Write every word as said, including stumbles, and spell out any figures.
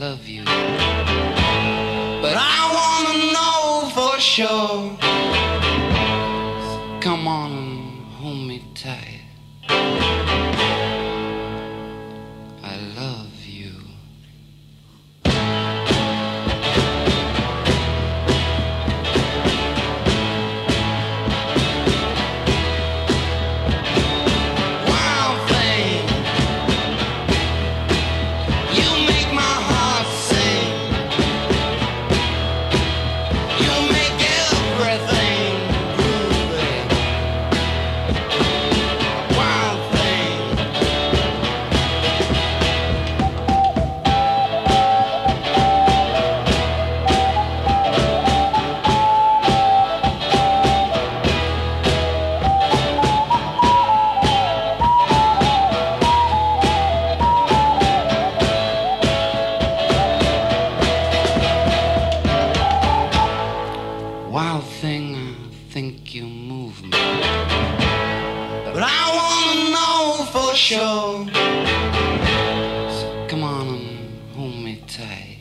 love you. But I wanna know for sure. Come on and hold me tight. I love you. Wild thing, you make my heart sing. You make everything groovy. Wild thing. Wild thing, I think you move me. But I wanna know for sure. So come on and hold me tight.